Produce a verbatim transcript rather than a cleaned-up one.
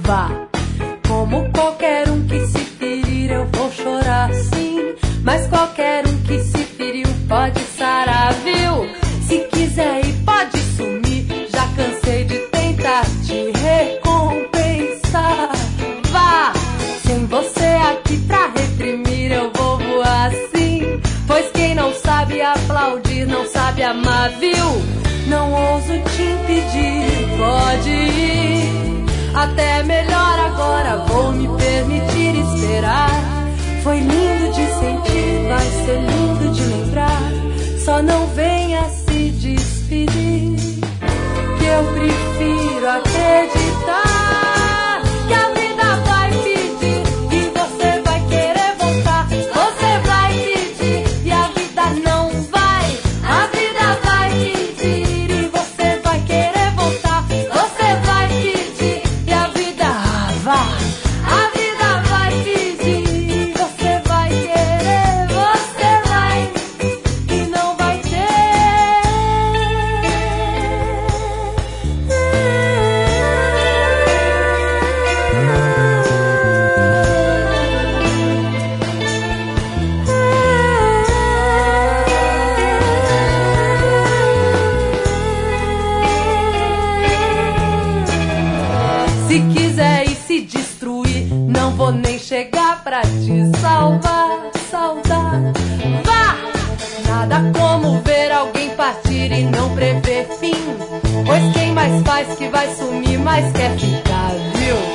vá. Como qualquer um que se ferir, eu vou chorar sim. Mas qualquer um que se feriu pode sarar, viu? Se quiser ir, pode sumir. Já cansei de tentar te recompensar. Vá, sem você aqui pra reprimir, eu vou voar sim. Pois quem não sabe aplaudir, não sabe amar, viu? Não ouso te impedir, pode ir. Até melhor agora, vou me permitir esperar. Foi lindo de sentir, vai ser lindo de lembrar. Só não venha se despedir, que eu prefiro acreditar que a vida vai pedir e você vai querer voltar. Você vai pedir e a vida não vai. A vida vai pedir e você vai querer voltar. Você vai pedir e a vida ah, vá. A vida vai pedir e você vai querer. Você vai e não vai ter. Se quiser ir se destruir, não vou nem chegar pra te salvar, saudar. Vá! Nada como ver alguém partir e não prever fim. Pois quem mais faz que vai sumir, mais quer ficar, viu?